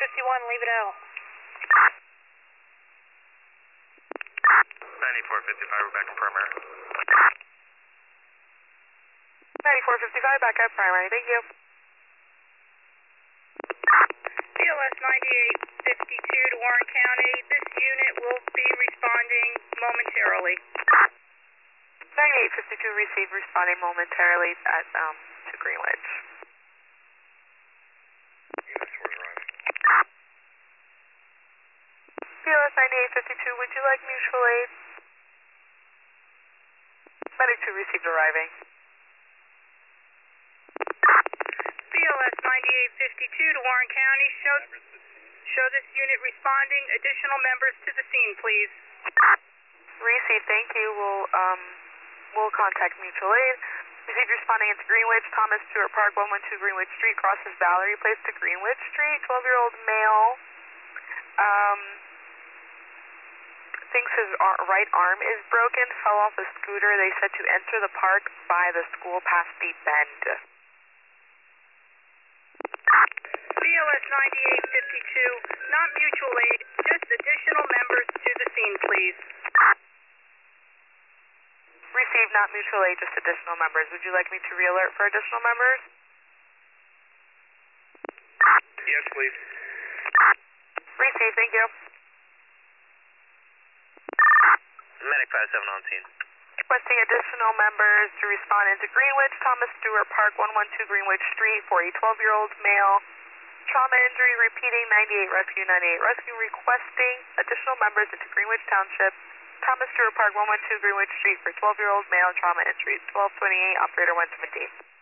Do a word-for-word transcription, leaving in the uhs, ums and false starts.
fifty-one, leave it out. ninety-four fifty-five, we're back in primary. ninety-four fifty-five, back at primary, thank you. P L S ninety-eight fifty-two to Warren County. This unit will be responding momentarily. ninety-eight fifty-two received, responding momentarily at, um, to Greenwich. Units were arriving. P L S ninety-eight fifty-two, would you like mutual aid? Medic two received, arriving. P L S ninety-eight fifty-two to Warren County. Show, show this unit responding. Additional members to the scene, please. Received, thank you. We'll, um, we'll contact mutual aid. Received responding into Greenwich. Thomas Stewart Park, one one two Greenwich Street. Crosses Valerie Place to Greenwich Street. twelve-year-old male. Um, thinks his ar right arm is broken. Fell off a scooter. They said to enter the park by the school past the bend. P L S ninety-eight fifty-two, not mutual aid, just additional members to the scene, please. Received, not mutual aid, just additional members. Would you like me to re-alert for additional members? Yes, please. Received, thank you. Medic five seven on scene. Requesting additional members to respond into Greenwich, Thomas Stewart Park, one one two Greenwich Street, for a twelve-year-old male. Trauma injury, repeating, ninety-eight rescue, ninety-eight rescue, requesting additional members into Greenwich Township, Thomas Stewart Park, one one two Greenwich Street, for twelve-year-old male, trauma injuries. twelve twenty-eight, operator one seventeen.